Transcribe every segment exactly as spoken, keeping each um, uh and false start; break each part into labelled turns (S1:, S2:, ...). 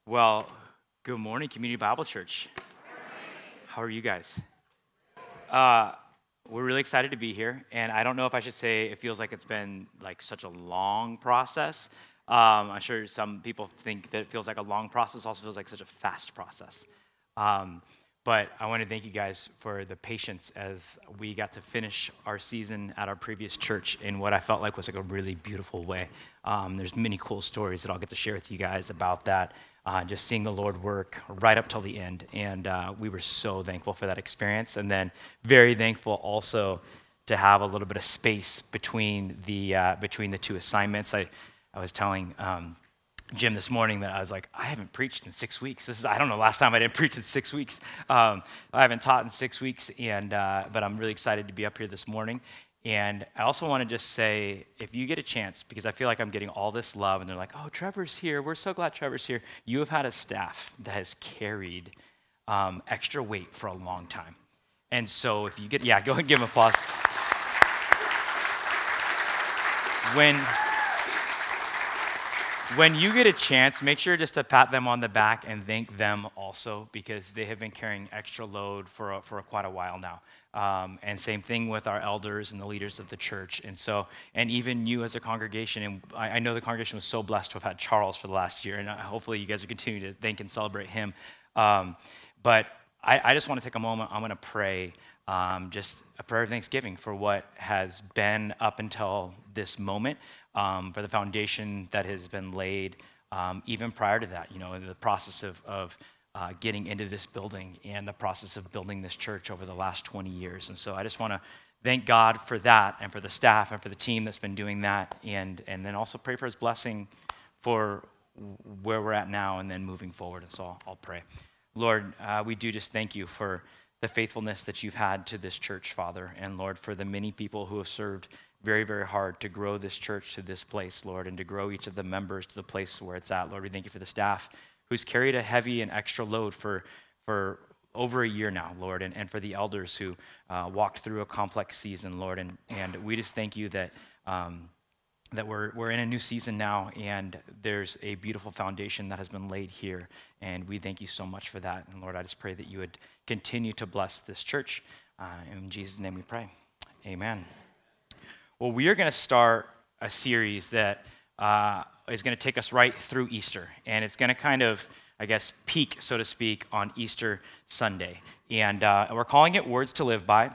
S1: Well, good morning, Community Bible Church. How are you guys? Uh, we're really excited to be here, and I don't know if I should say it feels like it's been like such a long process. Um, I'm sure some people think that it feels like a long process, also feels like such a fast process. Um, but I want to thank you guys for the patience as we got to finish our season at our previous church in what I felt like was like a really beautiful way. Um, there's many cool stories that I'll get to share with you guys about that. Uh, just seeing the Lord work right up till the end. And uh, we were so thankful for that experience. And then very thankful also to have a little bit of space between the uh, between the two assignments. I, I was telling um, Jim this morning that I was like, I haven't preached in six weeks. This is, I don't know, last time I didn't preach in six weeks. Um, I haven't taught in six weeks, and uh, but I'm really excited to be up here this morning. And I also want to just say, if you get a chance, because I feel like I'm getting all this love, and they're like, oh, Trevor's here. We're so glad Trevor's here. You have had a staff that has carried um, extra weight for a long time. And so if you get, yeah, go ahead and give them applause. When, when you get a chance, make sure just to pat them on the back and thank them also, because they have been carrying extra load for, a, for a, quite a while now. Um, and same thing with our elders and the leaders of the church. And so, and even you as a congregation, and I, I know the congregation was so blessed to have had Charles for the last year, and hopefully you guys will continue to thank and celebrate him. Um, but I, I just want to take a moment. I'm going to pray um, just a prayer of thanksgiving for what has been up until this moment, um, for the foundation that has been laid um, even prior to that, you know, in the process of, of Uh, getting into this building and the process of building this church over the last twenty years. And so I just want to thank God for that and for the staff and for the team that's been doing that, and and then also pray for his blessing for where we're at now and then moving forward. And so I'll, I'll pray. Lord, uh, we do just thank you for the faithfulness that you've had to this church, Father, and Lord, for the many people who have served very, very hard to grow this church to this place, Lord, and to grow each of the members to the place where it's at. Lord, we thank you for the staff who's carried a heavy and extra load for, for over a year now, Lord, and, and for the elders who uh, walked through a complex season, Lord. And, and we just thank you that um, that we're, we're in a new season now, and there's a beautiful foundation that has been laid here, and we thank you so much for that. And Lord, I just pray that you would continue to bless this church. Uh, in Jesus' name we pray. Amen. Well, we are going to start a series that uh, is going to take us right through Easter, and it's going to kind of, I guess, peak, so to speak, on Easter Sunday. And uh, we're calling it Words to Live By,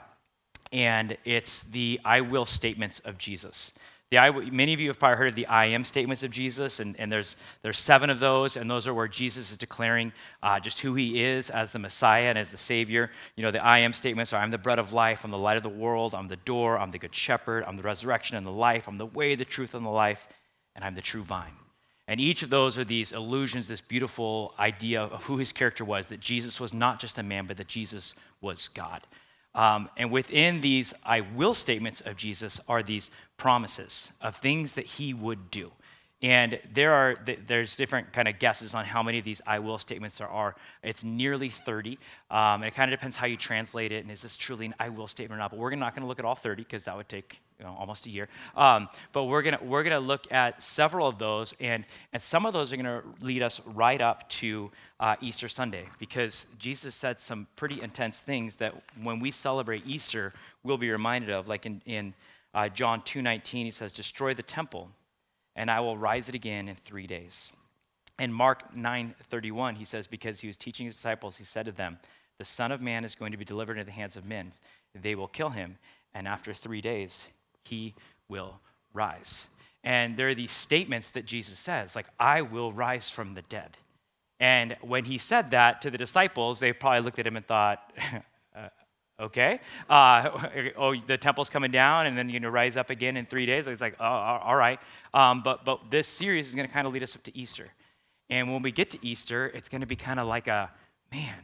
S1: and it's the I will statements of Jesus. The I, many of you have probably heard of the I am statements of Jesus, and, and there's there's seven of those, and those are where Jesus is declaring uh, just who he is as the Messiah and as the Savior. You know, the I am statements are, I'm the bread of life, I'm the light of the world, I'm the door, I'm the good shepherd, I'm the resurrection and the life, I'm the way, the truth, and the life, and I'm the true vine. And each of those are these illusions, this beautiful idea of who his character was, that Jesus was not just a man, but that Jesus was God. Um, and within these I will statements of Jesus are these promises of things that he would do. And there are there's different kind of guesses on how many of these I will statements there are. It's nearly thirty. Um, and it kind of depends how you translate it, and is this truly an I will statement or not? But we're not going to look at all thirty, because that would take you know, almost a year. Um, but we're gonna we're gonna look at several of those, and and some of those are going to lead us right up to uh, Easter Sunday, because Jesus said some pretty intense things that when we celebrate Easter, we'll be reminded of. Like in in uh, John two nineteen, he says, "Destroy the temple, and I will rise it again in three days." In Mark nine thirty-one, he says, because he was teaching his disciples, he said to them, "The Son of Man is going to be delivered into the hands of men. They will kill him, and after three days, he will rise." And there are these statements that Jesus says, like, I will rise from the dead. And when he said that to the disciples, they probably looked at him and thought, uh, okay, uh, oh, the temple's coming down, and then you're going to rise up again in three days. It's like, oh, all right. Um, but but this series is going to kind of lead us up to Easter. And when we get to Easter, it's going to be kind of like a, man,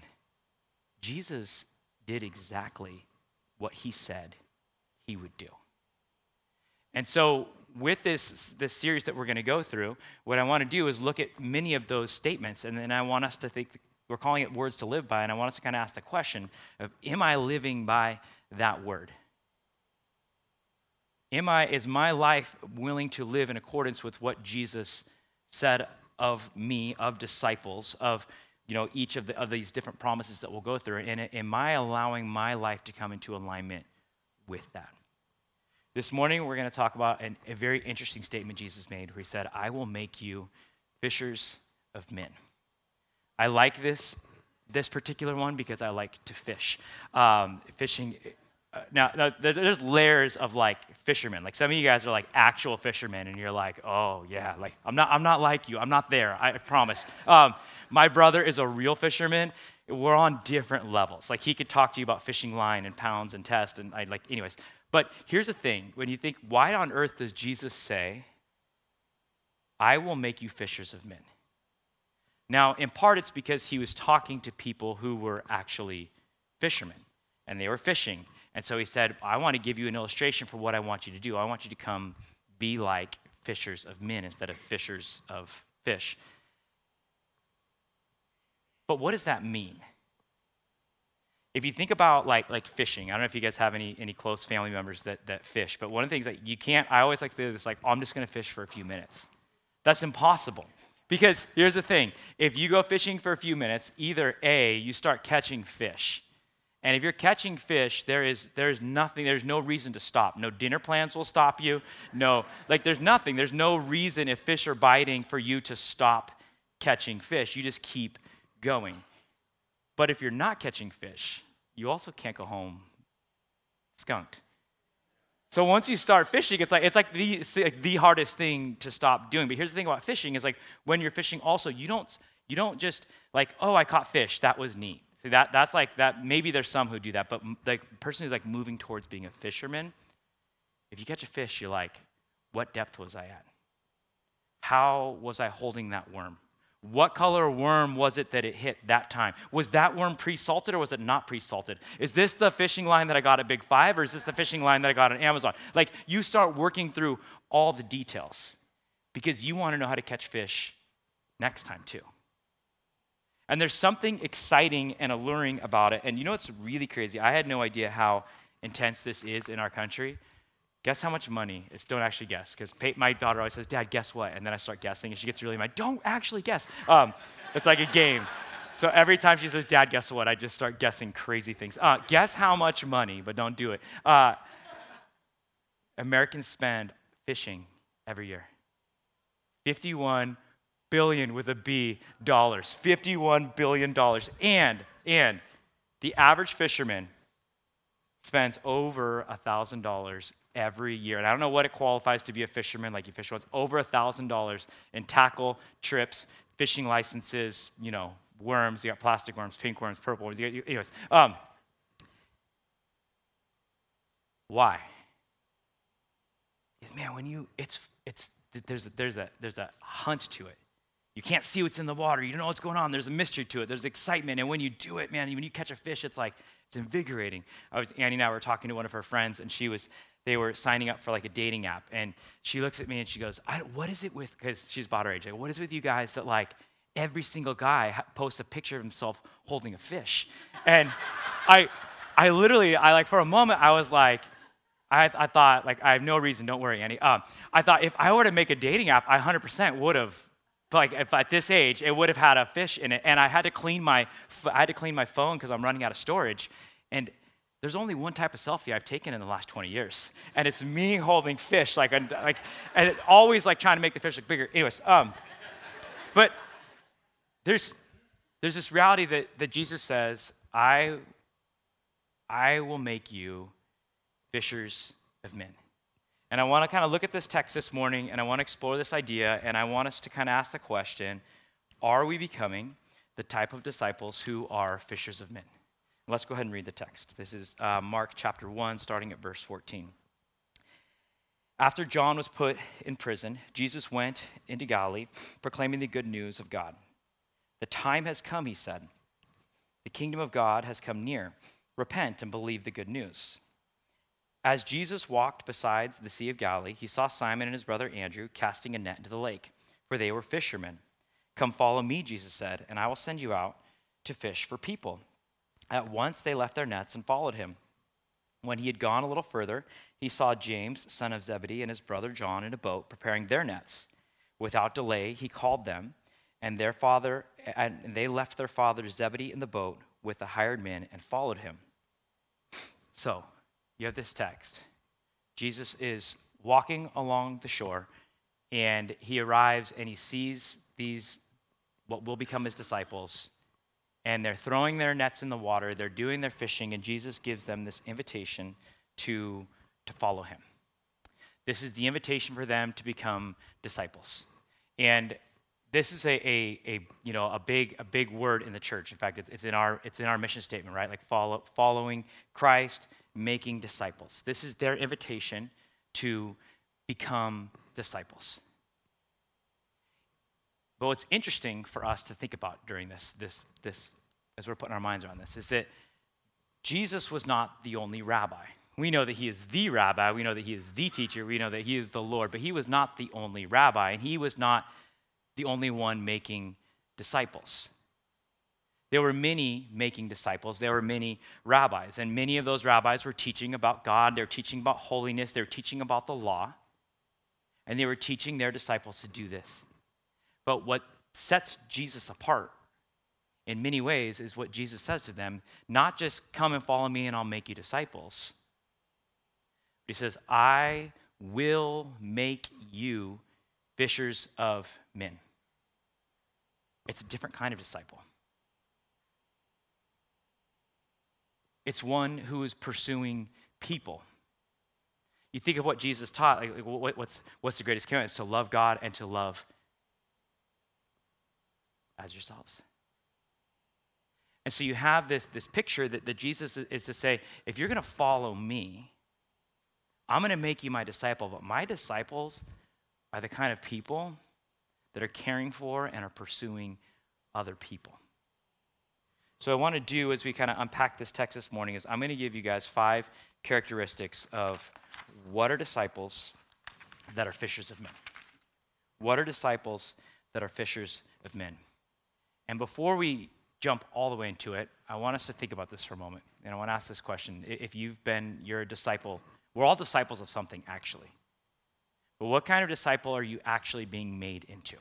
S1: Jesus did exactly what he said he would do. And so with this, this series that we're going to go through, what I want to do is look at many of those statements, and then I want us to think, we're calling it Words to Live By, and I want us to kind of ask the question of, am I living by that word? Am I, is my life willing to live in accordance with what Jesus said of me, of disciples, of you know each of, the, of these different promises that we'll go through? And am I allowing my life to come into alignment with that? This morning, we're going to talk about an, a very interesting statement Jesus made where he said, I will make you fishers of men. I like this, this particular one because I like to fish. Um, fishing, uh, now, now there- there's layers of like fishermen. Like some of you guys are like actual fishermen and you're like, oh yeah, like I'm not, I'm not like you. I'm not there, I promise. Um, my brother is a real fisherman. We're on different levels. Like he could talk to you about fishing line and pounds and test and I like, anyways. But here's the thing, when you think, why on earth does Jesus say, I will make you fishers of men? Now, in part, it's because he was talking to people who were actually fishermen, and they were fishing. And so he said, I want to give you an illustration for what I want you to do. I want you to come be like fishers of men instead of fishers of fish. But what does that mean? If you think about like like fishing, I don't know if you guys have any any close family members that that fish, but one of the things that you can't, I always like to do this, like, oh, I'm just going to fish for a few minutes. That's impossible. Because here's the thing, if you go fishing for a few minutes, either A, you start catching fish. And if you're catching fish, there is there's nothing, there's no reason to stop. No dinner plans will stop you. No, like there's nothing. There's no reason if fish are biting for you to stop catching fish. You just keep going. But if you're not catching fish, you also can't go home skunked. So once you start fishing, it's like it's like the it's like the hardest thing to stop doing. But here's the thing about fishing is like when you're fishing also, you don't you don't just like, oh, I caught fish, that was neat. See, that that's like that, maybe there's some who do that, but the person who's like moving towards being a fisherman, if you catch a fish, you're like, what depth was I at? How was I holding that worm? What color worm was it that it hit that time? Was that worm pre-salted or was it not pre-salted? Is this the fishing line that I got at Big Five or is this the fishing line that I got on Amazon? Like you start working through all the details because you want to know how to catch fish next time too. And there's something exciting and alluring about it. And you know what's really crazy? I had no idea how intense this is in our country. Guess how much money? It's don't actually guess, because my daughter always says, Dad, guess what? And then I start guessing, and she gets really mad. Don't actually guess. Um, it's like a game. So every time she says, Dad, guess what? I just start guessing crazy things. Uh, guess how much money, but don't do it. Uh, Americans spend fishing every year. fifty-one billion with a B dollars. fifty-one billion dollars. And, and the average fisherman spends over one thousand dollars every year. And I don't know what it qualifies to be a fisherman, like you fish once, over one thousand dollars in tackle, trips, fishing licenses, you know, worms. You got plastic worms, pink worms, purple worms. You got, anyways, um, why? Because, man, when you, it's, it's, there's, there's, a, there's a hunt to it. You can't see what's in the water. You don't know what's going on. There's a mystery to it. There's excitement. And when you do it, man, when you catch a fish, it's like, it's invigorating. I was, Annie and I were talking to one of her friends, and she was, they were signing up for like a dating app. And she looks at me and she goes, I, what is it with, because she's about her age, like, what is it with you guys that like every single guy ha- posts a picture of himself holding a fish? And I, I literally, I like for a moment, I was like, I, I thought, like, I have no reason, don't worry, Annie. Um, I thought if I were to make a dating app, I one hundred percent would have, like, if at this age, it would have had a fish in it. And I had to clean my, I had to clean my phone because I'm running out of storage. And there's only one type of selfie I've taken in the last twenty years. And it's me holding fish, like, and, like, and it always, like, trying to make the fish look bigger. Anyways, um, but there's, there's this reality that, that Jesus says, I, I will make you fishers of men. And I want to kind of look at this text this morning, and I want to explore this idea, and I want us to kind of ask the question, are we becoming the type of disciples who are fishers of men? Let's go ahead and read the text. This is uh, Mark chapter one, starting at verse fourteen. After John was put in prison, Jesus went into Galilee, proclaiming the good news of God. The time has come, he said. The kingdom of God has come near. Repent and believe the good news. As Jesus walked beside the Sea of Galilee, he saw Simon and his brother Andrew casting a net into the lake, for they were fishermen. Come follow me, Jesus said, and I will send you out to fish for people. At once they left their nets and followed him. When he had gone a little further, he saw James, son of Zebedee, and his brother John in a boat preparing their nets. Without delay, he called them, And their father, and they left their father Zebedee in the boat with the hired men and followed him. So, you have this text. Jesus is walking along the shore, and he arrives and he sees these, what will become his disciples, and they're throwing their nets in the water, they're doing their fishing, and Jesus gives them this invitation to, to follow him. This is the invitation for them to become disciples. And this is a, a, a you know a big a big word in the church. In fact, it's, it's in our it's in our mission statement, right? Like follow, following Christ, making disciples. This is their invitation to become disciples. But what's interesting for us to think about during this this this as we're putting our minds around this is that Jesus was not the only rabbi. We know that he is the rabbi. We know that he is the teacher. We know that he is the Lord. But he was not the only rabbi, and he was not the only one making disciples. There were many making disciples. There were many rabbis, and many of those rabbis were teaching about God. They were teaching about holiness. They were teaching about the law, and they were teaching their disciples to do this. But what sets Jesus apart in many ways is what Jesus says to them, not just come and follow me and I'll make you disciples. He says, I will make you fishers of men. It's a different kind of disciple. It's one who is pursuing people. You think of what Jesus taught, like what, what's, what's the greatest commandment? It's to love God and to love as yourselves. And so you have this, this picture that, that Jesus is to say, if you're going to follow me, I'm going to make you my disciple, but my disciples are the kind of people that are caring for and are pursuing other people. So what I want to do as we kind of unpack this text this morning is I'm going to give you guys five characteristics of what are disciples that are fishers of men. What are disciples that are fishers of men? And before we jump all the way into it, I want us to think about this for a moment. And I want to ask this question. If you've been, you're a disciple, we're all disciples of something, actually. But what kind of disciple are you actually being made into?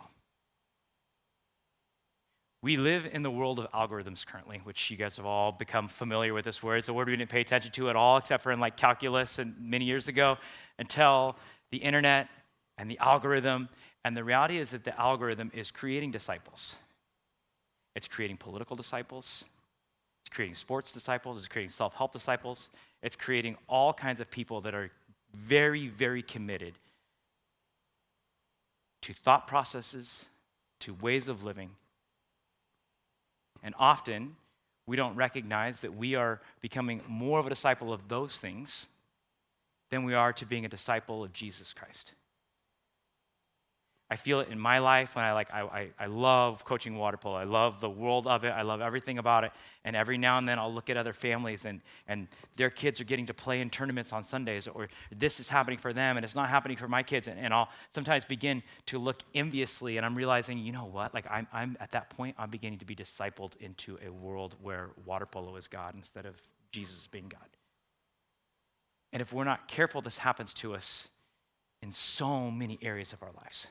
S1: We live in the world of algorithms currently, which you guys have all become familiar with this word. It's a word we didn't pay attention to at all, except for in like calculus and many years ago, until the internet and the algorithm. And the reality is that the algorithm is creating disciples. It's creating political disciples. It's creating sports disciples. It's creating self-help disciples. It's creating all kinds of people that are very, very committed to thought processes, to ways of living. And often, we don't recognize that we are becoming more of a disciple of those things than we are to being a disciple of Jesus Christ. I feel it in my life when I like I, I, I love coaching water polo. I love the world of it. I love everything about it. And every now and then I'll look at other families and, and their kids are getting to play in tournaments on Sundays, or this is happening for them and it's not happening for my kids. And, and I'll sometimes begin to look enviously, and I'm realizing, you know what? Like I'm, I'm at that point, I'm beginning to be discipled into a world where water polo is God instead of Jesus being God. And if we're not careful, this happens to us in so many areas of our lives.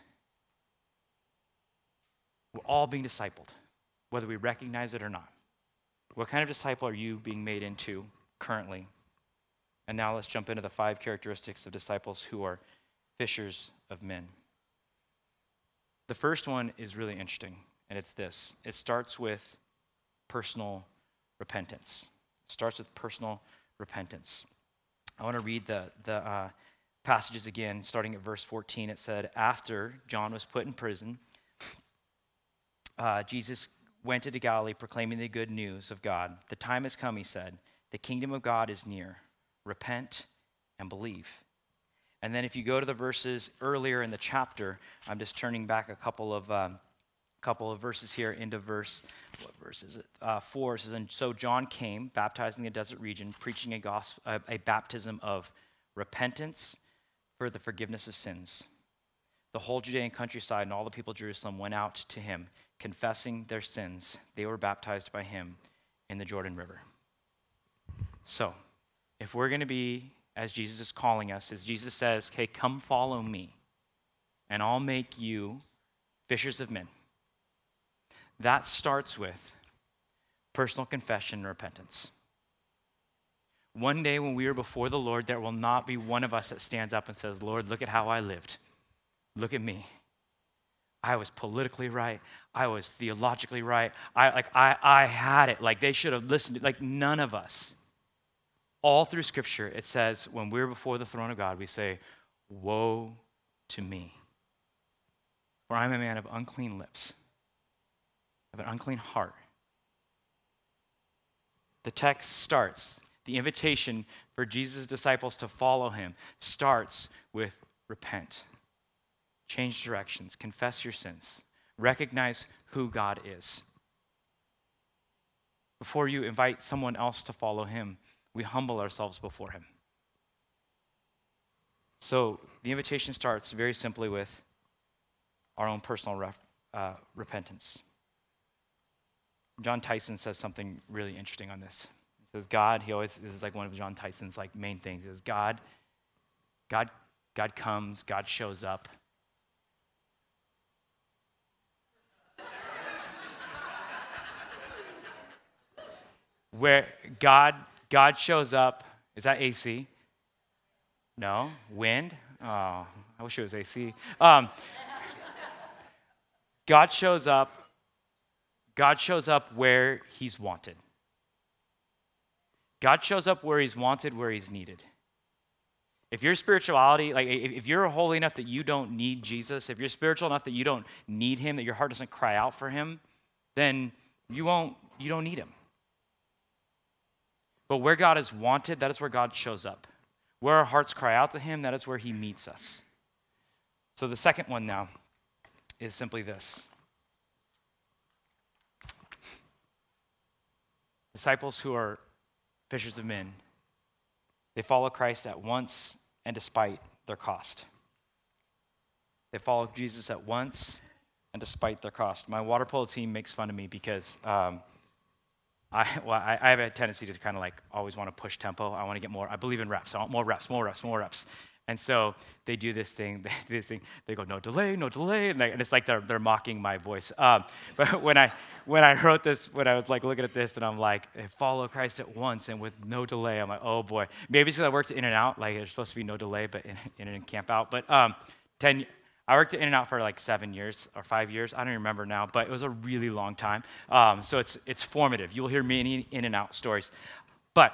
S1: We're all being discipled, whether we recognize it or not. What kind of disciple are you being made into currently? And now let's jump into the five characteristics of disciples who are fishers of men. The first one is really interesting, and it's this. It starts with personal repentance. It starts with personal repentance. I want to read the, the uh, passages again, starting at verse fourteen. It said, after John was put in prison, Uh, Jesus went into Galilee proclaiming the good news of God. The time has come, he said. The kingdom of God is near. Repent and believe. And then if you go to the verses earlier in the chapter, I'm just turning back a couple of um, couple of verses here into verse, what verse is it? Uh, four. It says, and so John came, baptizing the desert region, preaching a, gospel, a, a baptism of repentance for the forgiveness of sins. The whole Judean countryside and all the people of Jerusalem went out to him, confessing their sins. They were baptized by him in the Jordan River. So, if we're going to be, as Jesus is calling us, as Jesus says, hey, come follow me, and I'll make you fishers of men. That starts with personal confession and repentance. One day when we are before the Lord, there will not be one of us that stands up and says, Lord, look at how I lived. Look at me. I was politically right. I was theologically right. I like I I had it. Like they should have listened. Like none of us. All through Scripture, it says when we're before the throne of God, we say, woe to me. For I'm a man of unclean lips, of an unclean heart. The text starts, the invitation for Jesus' disciples to follow him starts with repent. Change directions, confess your sins, recognize who God is. Before you invite someone else to follow him, we humble ourselves before him. So the invitation starts very simply with our own personal ref, uh, repentance. John Tyson says something really interesting on this. He says, God, he always, this is like one of John Tyson's like main things, is God, God, God comes, God shows up. Where God God shows up, is that A C? No? Wind? Oh, I wish it was A C. Um, God shows up, God shows up where he's wanted. God shows up where he's wanted, where he's needed. If your spirituality, like if you're holy enough that you don't need Jesus, if you're spiritual enough that you don't need him, that your heart doesn't cry out for him, then you won't, you don't need him. But where God is wanted, that is where God shows up. Where our hearts cry out to him, that is where he meets us. So the second one now is simply this. Disciples who are fishers of men, they follow Christ at once and despite their cost. They follow Jesus at once and despite their cost. My water polo team makes fun of me because um, I, well, I, I have a tendency to kind of like always want to push tempo. I want to get more. I believe in reps. I want more reps, more reps, more reps. And so they do this thing. They do this thing. They go, no delay, no delay, and, they, and it's like they're they're mocking my voice. Um, but when I when I wrote this, when I was like looking at this, and I'm like, follow Christ at once and with no delay. I'm like, oh boy. Maybe it's because I worked in and out. Like there's supposed to be no delay, but in, in and camp out. But um, ten. I worked in and out for like seven years or five years. I don't even remember now, but it was a really long time. Um, so it's it's formative. You'll hear many in and out stories. But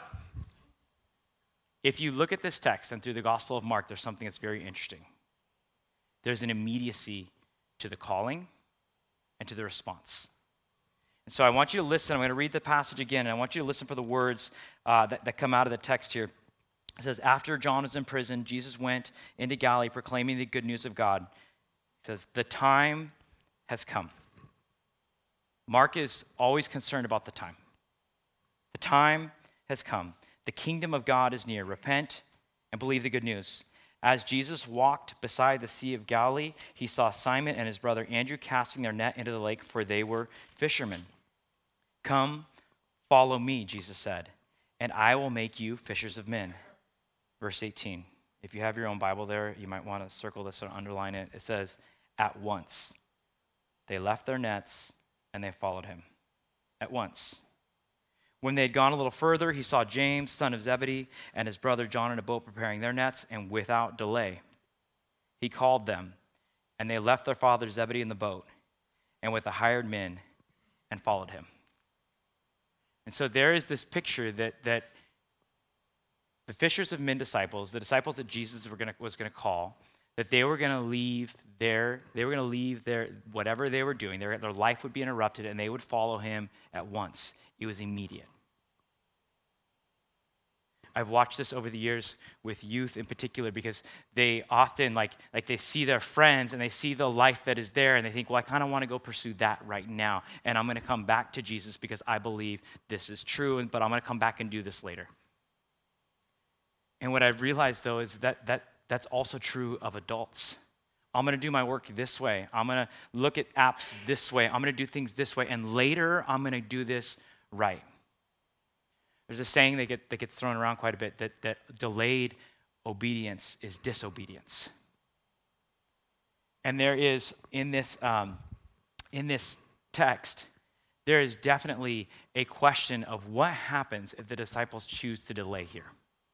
S1: if you look at this text and through the Gospel of Mark, there's something that's very interesting. There's an immediacy to the calling and to the response. And so I want you to listen. I'm going to read the passage again, and I want you to listen for the words uh, that, that come out of the text here. It says, after John was in prison, Jesus went into Galilee proclaiming the good news of God. It says, the time has come. Mark is always concerned about the time. The time has come. The kingdom of God is near. Repent and believe the good news. As Jesus walked beside the Sea of Galilee, he saw Simon and his brother Andrew casting their net into the lake, for they were fishermen. Come, follow me, Jesus said, and I will make you fishers of men. Verse eighteen. If you have your own Bible there, you might want to circle this or underline it. It says, at once they left their nets and they followed him. At once. When they had gone a little further, he saw James, son of Zebedee, and his brother John in a boat preparing their nets, and without delay, he called them, and they left their father Zebedee in the boat, and with the hired men, and followed him. And so there is this picture that that the fishers of men disciples, the disciples that Jesus were gonna, was going to call, that they were going to leave their, they were going to leave their, whatever they were doing, their, their life would be interrupted, and they would follow him at once. It was immediate. I've watched this over the years with youth in particular because they often, like, like they see their friends and they see the life that is there and they think, well, I kind of want to go pursue that right now. And I'm going to come back to Jesus because I believe this is true, but I'm going to come back and do this later. And what I've realized, though, is that, that that's also true of adults. I'm going to do my work this way. I'm going to look at apps this way. I'm going to do things this way. And later, I'm going to do this right. There's a saying that, get, that gets thrown around quite a bit, that, that delayed obedience is disobedience. And there is, in this, um, in this text, there is definitely a question of what happens if the disciples choose to delay here.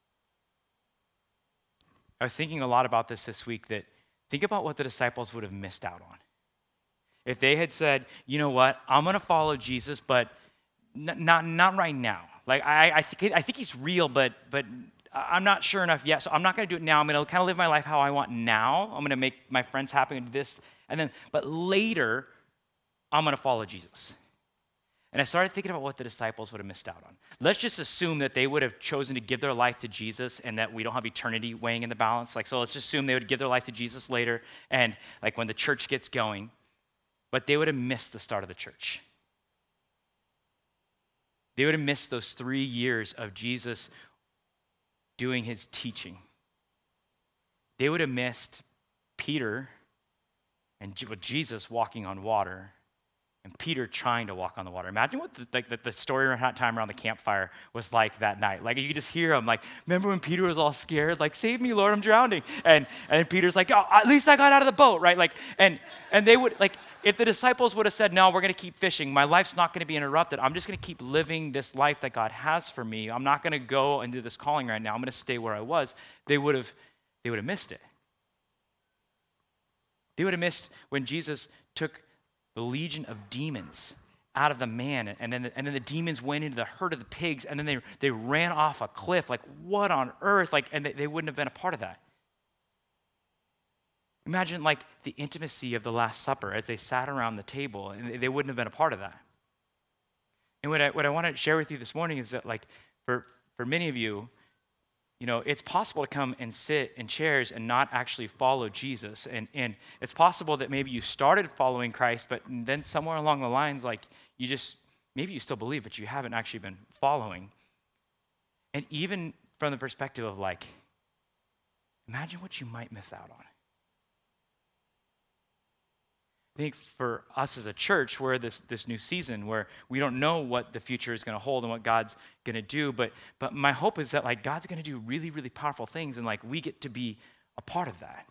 S1: I was thinking a lot about this this week, that think about what the disciples would have missed out on. If they had said, you know what, I'm going to follow Jesus, but n- not, not right now. Like, I, I, think, I think he's real, but, but I'm not sure enough yet, so I'm not going to do it now. I'm going to kind of live my life how I want now. I'm going to make my friends happy and do this. And then, but later, I'm going to follow Jesus. And I started thinking about what the disciples would have missed out on. Let's just assume that they would have chosen to give their life to Jesus and that we don't have eternity weighing in the balance. Like, so let's just assume they would give their life to Jesus later and like when the church gets going, but they would have missed the start of the church. They would have missed those three years of Jesus doing his teaching. They would have missed Peter and Jesus walking on water, and Peter trying to walk on the water. Imagine what the, like, the, the story around time around the campfire was like that night. Like, you could just hear him, like, remember when Peter was all scared? Like, save me, Lord, I'm drowning. And and Peter's like, oh, at least I got out of the boat, right? Like, and and they would, like, if the disciples would have said, no, we're going to keep fishing. My life's not going to be interrupted. I'm just going to keep living this life that God has for me. I'm not going to go and do this calling right now. I'm going to stay where I was. They would have, they would have missed it. They would have missed when Jesus took the legion of demons out of the man, and then the, and then the demons went into the herd of the pigs, and then they, they ran off a cliff. Like, what on earth? Like, and they, they wouldn't have been a part of that. Imagine, like, the intimacy of the Last Supper as they sat around the table, and they wouldn't have been a part of that. And what I, what I want to share with you this morning is that, like, for, for many of you, you know, it's possible to come and sit in chairs and not actually follow Jesus. And, and it's possible that maybe you started following Christ, but then somewhere along the lines, like, you just, maybe you still believe, but you haven't actually been following. And even from the perspective of, like, imagine what you might miss out on. I think for us as a church, we're this this new season where we don't know what the future is going to hold and what God's going to do, but but my hope is that, like, God's going to do really, really powerful things, and, like, we get to be a part of that.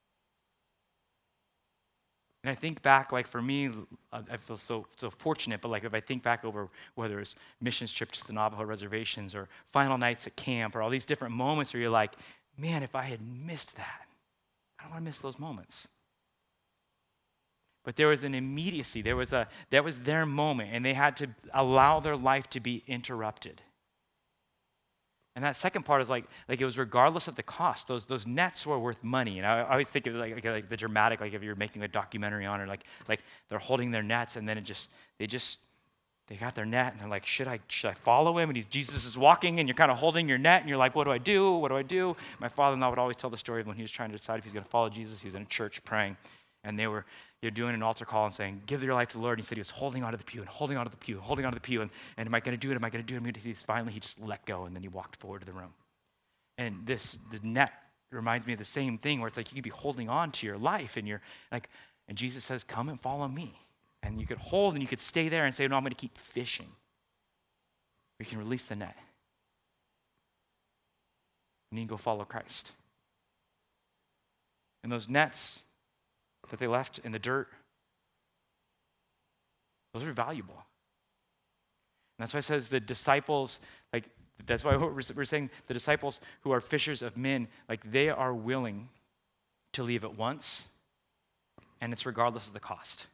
S1: And I think back, like, for me, I feel so so fortunate, but, like, if I think back over whether it's missions trips to the Navajo reservations or final nights at camp or all these different moments where you're like, man, if I had missed that, I don't want to miss those moments. But there was an immediacy. There was a that was their moment, and they had to allow their life to be interrupted. And that second part is like like it was regardless of the cost. Those those nets were worth money. And I, I always think of like, like like the dramatic, like if you're making a documentary on it, like like they're holding their nets, and then it just they just they got their net, and they're like, should I should I follow him? And he's, Jesus is walking, and you're kind of holding your net, and you're like, what do I do? What do I do? My father-in-law would always tell the story of when he was trying to decide if he's going to follow Jesus. He was in a church praying. And they were they're doing an altar call and saying, give your life to the Lord. And he said he was holding onto the pew and holding onto the pew and holding onto the pew. And, and am I going to do it? Am I going to do it? And he finally, he just let go, and then he walked forward to the room. And this, the net reminds me of the same thing where it's like you could be holding on to your life, and you're like, and Jesus says, come and follow me. And you could hold and you could stay there and say, no, I'm going to keep fishing. Or you can release the net. And you can go follow Christ. And those nets that they left in the dirt, those are valuable. And that's why it says the disciples, like, that's why we're, we're saying the disciples who are fishers of men, like, they are willing to leave at once, and it's regardless of the cost.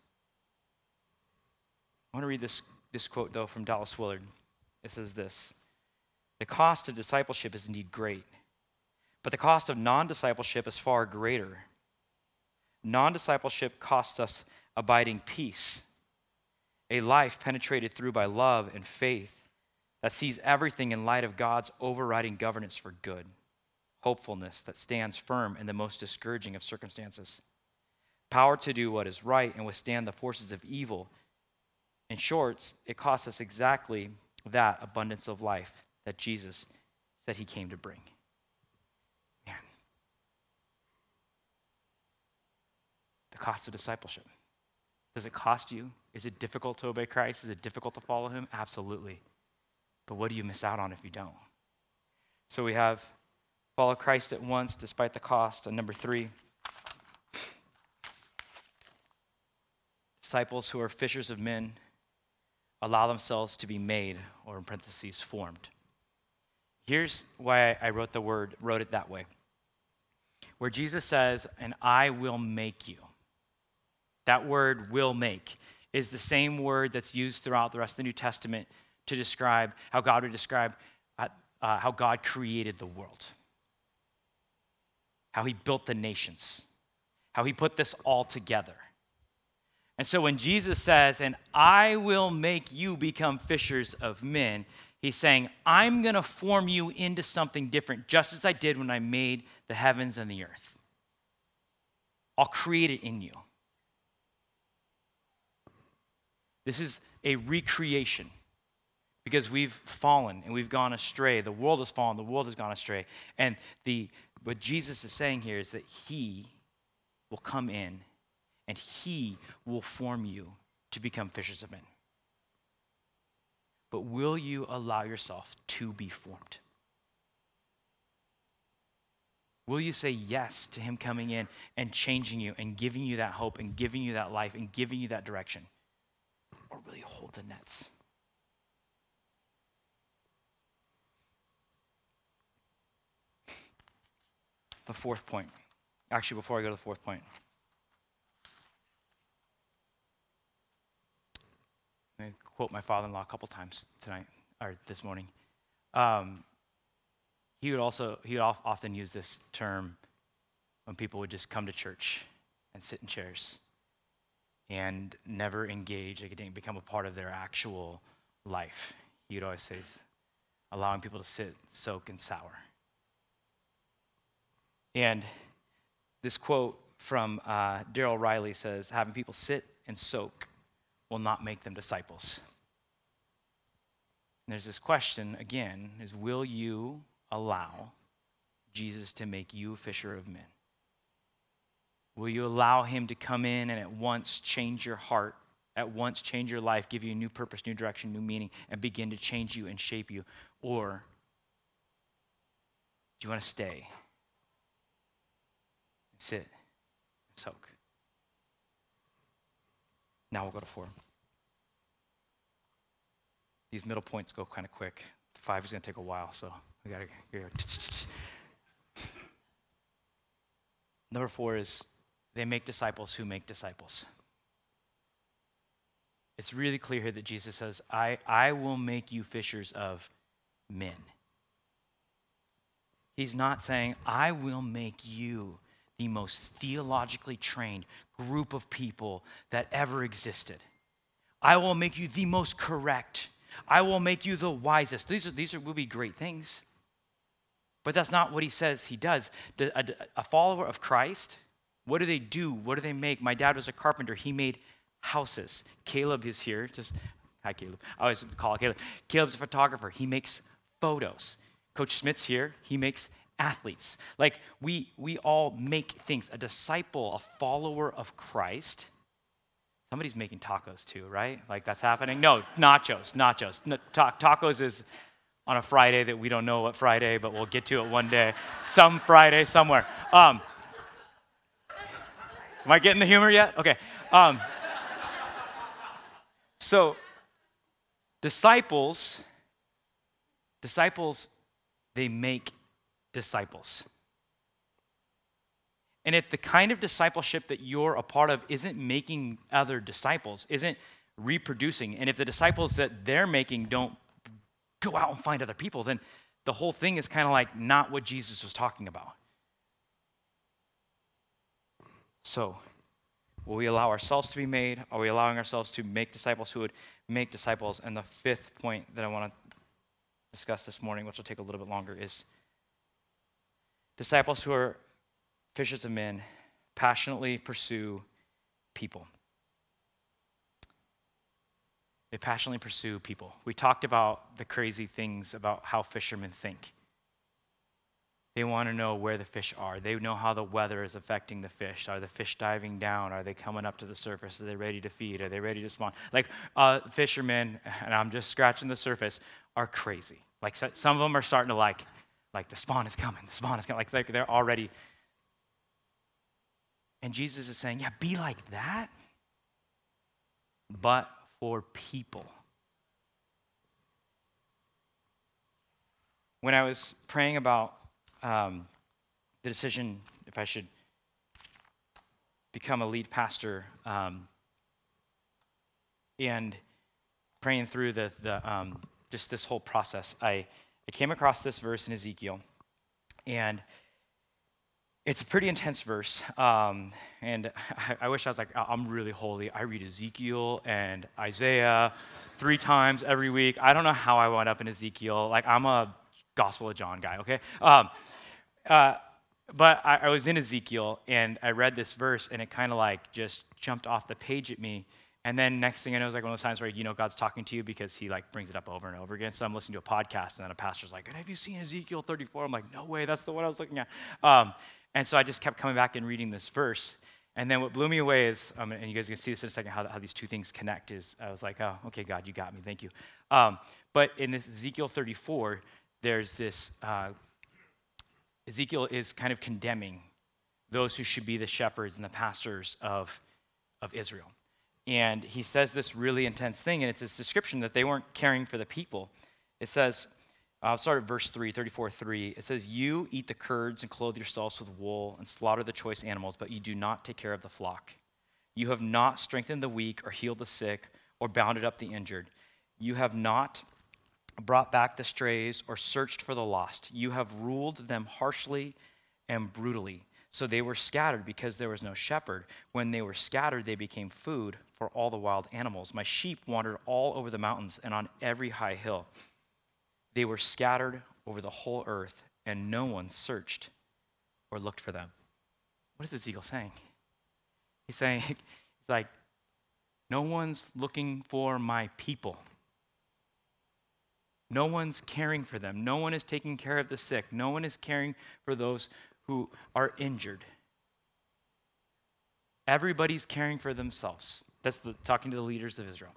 S1: I want to read this, this quote, though, from Dallas Willard. It says this: the cost of discipleship is indeed great, but the cost of non-discipleship is far greater. Non-discipleship costs us abiding peace, a life penetrated through by love and faith that sees everything in light of God's overriding governance for good, hopefulness that stands firm in the most discouraging of circumstances, power to do what is right and withstand the forces of evil. In short, it costs us exactly that abundance of life that Jesus said he came to bring. Man. The cost of discipleship. Does it cost you? Is it difficult to obey Christ? Is it difficult to follow him? Absolutely. But what do you miss out on if you don't? So we have follow Christ at once despite the cost. And number three, disciples who are fishers of men allow themselves to be made, or in parentheses, formed. Here's why I wrote the word, wrote it that way. Where Jesus says, and I will make you. That word will make is the same word that's used throughout the rest of the New Testament to describe how God would describe uh, uh, how God created the world, how he built the nations, how he put this all together. And so when Jesus says, and I will make you become fishers of men, he's saying, I'm going to form you into something different, just as I did when I made the heavens and the earth. I'll create it in you. This is a recreation because we've fallen and we've gone astray. The world has fallen, the world has gone astray. And the what Jesus is saying here is that he will come in and he will form you to become fishers of men. But will you allow yourself to be formed? Will you say yes to him coming in and changing you and giving you that hope and giving you that life and giving you that direction? Or will you hold the nets? The fourth point. Actually, before I go to the fourth point, I'm going to quote my father-in-law a couple times tonight, or this morning. Um, he would also, he would often use this term when people would just come to church and sit in chairs and never engage, like it didn't become a part of their actual life. He would always say, allowing people to sit, soak, and sour. And this quote from uh, Daryl Riley says, having people sit and soak will not make them disciples. And there's this question, again, is will you allow Jesus to make you a fisher of men? Will you allow him to come in and at once change your heart, at once change your life, give you a new purpose, new direction, new meaning, and begin to change you and shape you? Or do you want to stay and sit and soak? Now we'll go to four. These middle points go kind of quick. Five is going to take a while, so we got to. Number four is they make disciples who make disciples. It's really clear here that Jesus says, I, I will make you fishers of men. He's not saying, I will make you the most theologically trained group of people that ever existed. I will make you the most correct. I will make you the wisest. These are, these are, will be great things. But that's not what he says he does. A, a follower of Christ, what do they do? What do they make? My dad was a carpenter. He made houses. Caleb is here. Just hi, Caleb. I always call Caleb. Caleb's a photographer. He makes photos. Coach Smith's here. He makes athletes. Like we we all make things. A disciple, a follower of Christ. Somebody's making tacos too, right? Like that's happening. No, nachos, nachos. No, ta- tacos is on a Friday that we don't know what Friday, but we'll get to it one day. Some Friday somewhere. Um, am I getting the humor yet? Okay. Um, so, disciples, disciples, they make disciples. And if the kind of discipleship that you're a part of isn't making other disciples, isn't reproducing, and if the disciples that they're making don't go out and find other people, then the whole thing is kind of like not what Jesus was talking about. So, will we allow ourselves to be made? Are we allowing ourselves to make disciples who would make disciples? And the fifth point that I want to discuss this morning, which will take a little bit longer, is disciples who are fishers of men passionately pursue people. They passionately pursue people. We talked about the crazy things about how fishermen think. They want to know where the fish are. They know how the weather is affecting the fish. Are the fish diving down? Are they coming up to the surface? Are they ready to feed? Are they ready to spawn? Like uh, fishermen, and I'm just scratching the surface, are crazy. Like so, some of them are starting to like, like the spawn is coming. The spawn is coming. Like they're, they're already. And Jesus is saying, yeah, be like that, but for people. when I was praying about um, the decision if I should become a lead pastor, um, and praying through the, the um, just this whole process, I, I came across this verse in Ezekiel, and it's a pretty intense verse, um, and I, I wish I was like, I'm really holy. I read Ezekiel and Isaiah three times every week. I don't know how I wound up in Ezekiel. Like, I'm a Gospel of John guy, okay? Um, uh, but I, I was in Ezekiel, and I read this verse, and it kind of like just jumped off the page at me. And then next thing I know, it's like one of those times where you know God's talking to you because he like brings it up over and over again. So I'm listening to a podcast, and then a pastor's like, have you seen Ezekiel thirty-four? I'm like, no way, that's the one I was looking at. Um, and so I just kept coming back and reading this verse. And then what blew me away is, um, and you guys are going to see this in a second, how, how these two things connect is, I was like, oh, okay, God, you got me, thank you. Um, but in this Ezekiel thirty-four, there's this, uh, Ezekiel is kind of condemning those who should be the shepherds and the pastors of, of Israel. And he says this really intense thing, and it's this description that they weren't caring for the people. It says, I'll start at verse three, thirty-four three. It says, you eat the curds and clothe yourselves with wool and slaughter the choice animals, but you do not take care of the flock. You have not strengthened the weak or healed the sick or bounded up the injured. You have not brought back the strays or searched for the lost. You have ruled them harshly and brutally. So they were scattered because there was no shepherd. When they were scattered, they became food for all the wild animals. My sheep wandered all over the mountains and on every high hill. They were scattered over the whole earth, and no one searched or looked for them. What is Ezekiel saying? He's saying, he's like, no one's looking for my people. No one's caring for them. No one is taking care of the sick. No one is caring for those who are injured. Everybody's caring for themselves. That's the, talking to the leaders of Israel.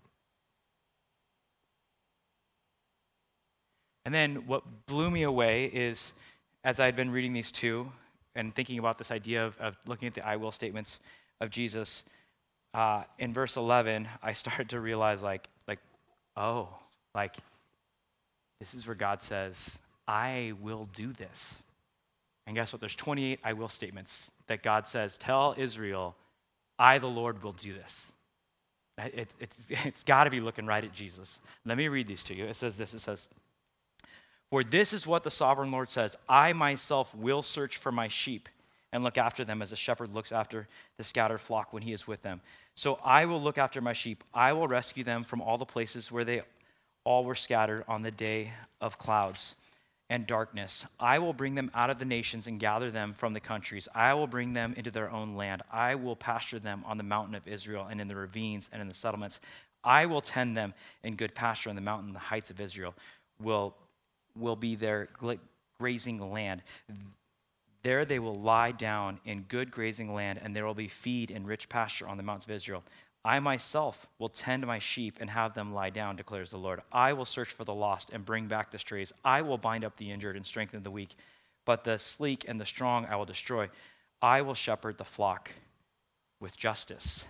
S1: And then what blew me away is, as I had been reading these two and thinking about this idea of, of looking at the I will statements of Jesus, uh, in verse eleven, I started to realize like, like, oh, like, this is where God says, I will do this. And guess what? There's twenty-eight I will statements that God says, tell Israel, I, the Lord, will do this. It, it's it's got to be looking right at Jesus. Let me read these to you. It says this, it says, for this is what the sovereign Lord says, I myself will search for my sheep and look after them as a shepherd looks after the scattered flock when he is with them. So I will look after my sheep. I will rescue them from all the places where they all were scattered on the day of clouds and darkness. I will bring them out of the nations and gather them from the countries. I will bring them into their own land. I will pasture them on the mountain of Israel and in the ravines and in the settlements. I will tend them in good pasture on the mountain. The heights of Israel will, will be their grazing land. There they will lie down in good grazing land, and there will be feed and rich pasture on the mountains of Israel. I myself will tend my sheep and have them lie down, declares the Lord. I will search for the lost and bring back the strays. I will bind up the injured and strengthen the weak, but the sleek and the strong I will destroy. I will shepherd the flock with justice.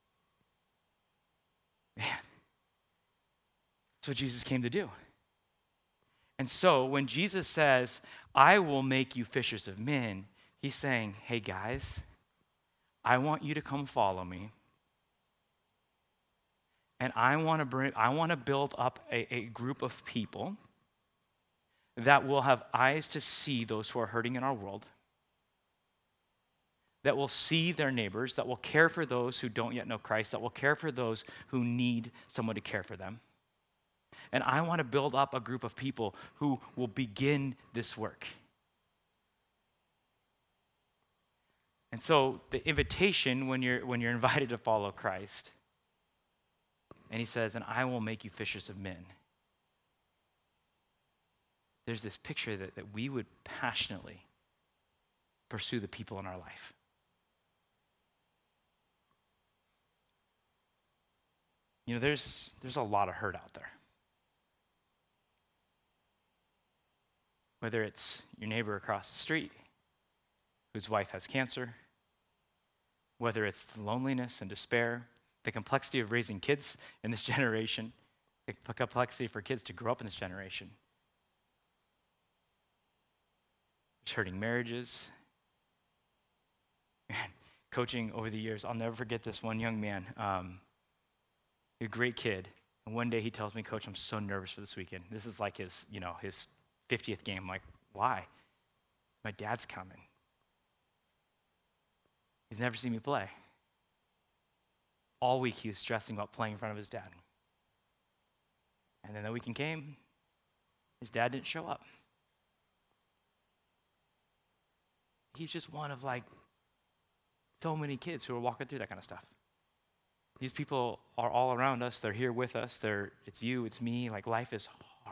S1: Man, that's what Jesus came to do. And so when Jesus says, I will make you fishers of men, he's saying, hey guys, I want you to come follow me. And I want to bring, I want to build up a, a group of people that will have eyes to see those who are hurting in our world, that will see their neighbors, that will care for those who don't yet know Christ, that will care for those who need someone to care for them. And I want to build up a group of people who will begin this work. And so the invitation when you're when you're invited to follow Christ, and he says, and I will make you fishers of men. There's this picture that, that we would passionately pursue the people in our life. You know, there's there's a lot of hurt out there. Whether it's your neighbor across the street whose wife has cancer, whether it's loneliness and despair, the complexity of raising kids in this generation, the complexity for kids to grow up in this generation. It's hurting marriages. Coaching over the years, I'll never forget this one young man, um, a great kid. And one day he tells me, Coach, I'm so nervous for this weekend. This is like his, you know, his fiftieth game. I'm like, why? My dad's coming. He's never seen me play. All week he was stressing about playing in front of his dad. And then the weekend came, his dad didn't show up. He's just one of like so many kids who are walking through that kind of stuff. These people are all around us. They're here with us. They're, it's you, it's me. Like life is hard.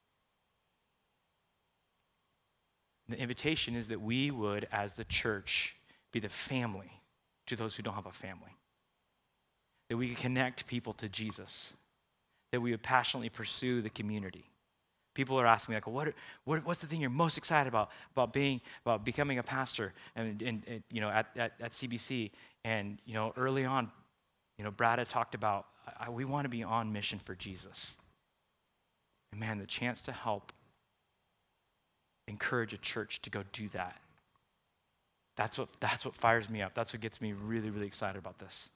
S1: The invitation is that we would, as the church, be the family to those who don't have a family. That we could connect people to Jesus. That we would passionately pursue the community. People are asking me, like, what, what, what's the thing you're most excited about, about being, about becoming a pastor and, and, and you know, at, at, at C B C? And, you know, early on, you know, Brad had talked about, I, we want to be on mission for Jesus. And man, the chance to help encourage a church to go do that, that's what, that's what fires me up. That's what gets me really, really excited about this.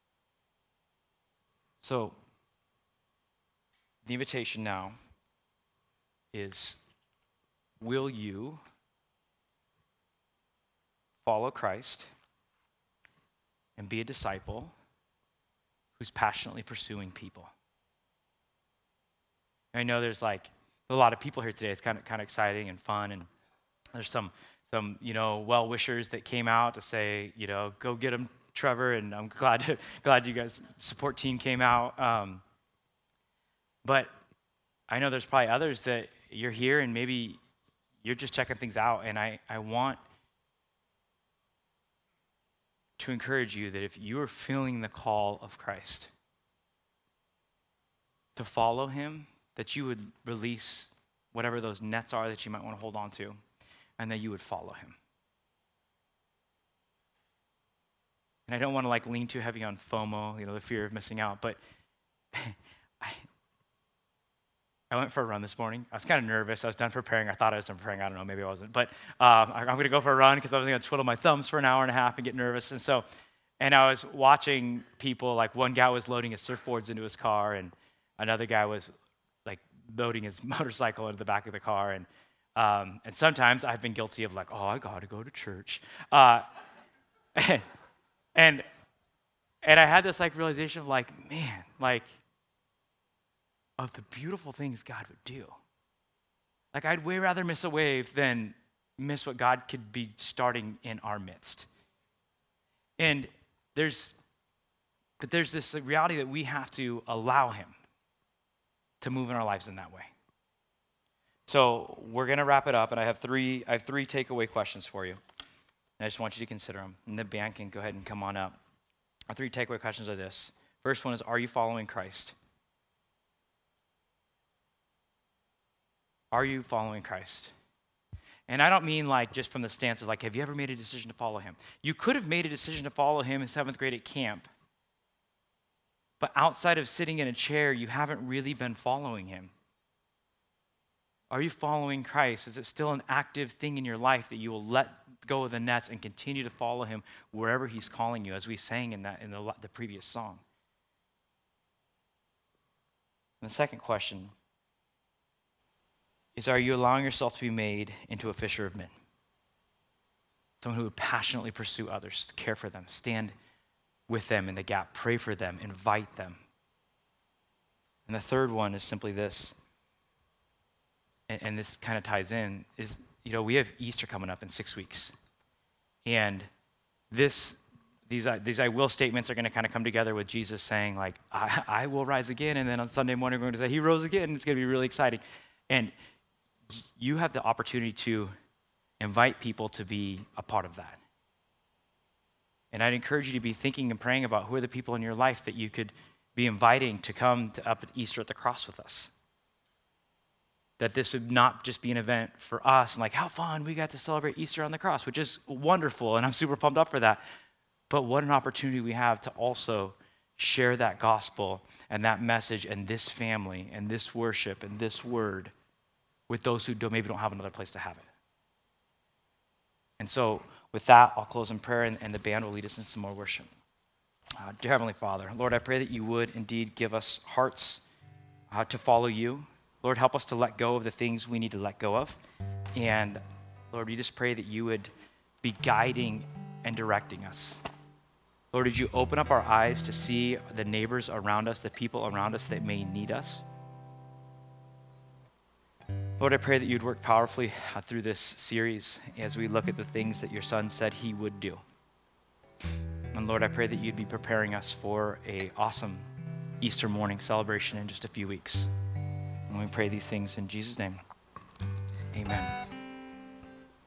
S1: So, the invitation now is, will you follow Christ and be a disciple who's passionately pursuing people? I know there's like a lot of people here today. It's kind of kind of exciting and fun, and there's some some you know well-wishers that came out to say, you know, go get him, Trevor, and I'm glad to, glad you guys support team came out. Um, but I know there's probably others that you're here and maybe you're just checking things out, and I, I want to encourage you that if you are feeling the call of Christ to follow him, that you would release whatever those nets are that you might want to hold on to, and that you would follow him. And I don't want to like lean too heavy on FOMO, you know, the fear of missing out, but I I went for a run this morning. I was kind of nervous. I was done preparing. I thought I was done preparing. I don't know. Maybe I wasn't. But um, I'm going to go for a run because I was going to twiddle my thumbs for an hour and a half and get nervous. And so, and I was watching people, like one guy was loading his surfboards into his car, and another guy was like loading his motorcycle into the back of the car. And um, and sometimes I've been guilty of like, oh, I got to go to church. Uh, and and I had this like realization of like, man, like, of the beautiful things God would do. Like, I'd way rather miss a wave than miss what God could be starting in our midst. And there's, but there's this reality that we have to allow him to move in our lives in that way. So we're going to wrap it up, and I have three, I have three takeaway questions for you. And I just want you to consider them. And the band can go ahead and come on up. Our three takeaway questions are this. First one is, are you following Christ? Are you following Christ? And I don't mean like just from the stance of like, have you ever made a decision to follow him? You could have made a decision to follow him in seventh grade at camp, but outside of sitting in a chair, you haven't really been following him. Are you following Christ? Is it still an active thing in your life that you will let go of the nets and continue to follow him wherever he's calling you, as we sang in that in the, the previous song? And the second question is, are you allowing yourself to be made into a fisher of men? Someone who would passionately pursue others, care for them, stand with them in the gap, pray for them, invite them. And the third one is simply this, and, and this kind of ties in, is, you know, we have Easter coming up in six weeks. And this, these, these I will statements are going to kind of come together with Jesus saying, like, I, I will rise again. And then on Sunday morning, we're going to say, he rose again. It's going to be really exciting. And you have the opportunity to invite people to be a part of that. And I'd encourage you to be thinking and praying about who are the people in your life that you could be inviting to come to up at Easter at the cross with us. That this would not just be an event for us and like, how fun, we got to celebrate Easter on the cross, which is wonderful, and I'm super pumped up for that. But what an opportunity we have to also share that gospel and that message and this family and this worship and this word with those who don't, maybe don't have another place to have it. And so with that, I'll close in prayer, and, and the band will lead us in some more worship. Uh, dear Heavenly Father, Lord, I pray that you would indeed give us hearts uh, to follow you. Lord, help us to let go of the things we need to let go of. And Lord, we just pray that you would be guiding and directing us. Lord, would you open up our eyes to see the neighbors around us, the people around us that may need us? Lord, I pray that you'd work powerfully uh, through this series as we look at the things that your son said he would do. And Lord, I pray that you'd be preparing us for an awesome Easter morning celebration in just a few weeks. And we pray these things in Jesus' name. Amen.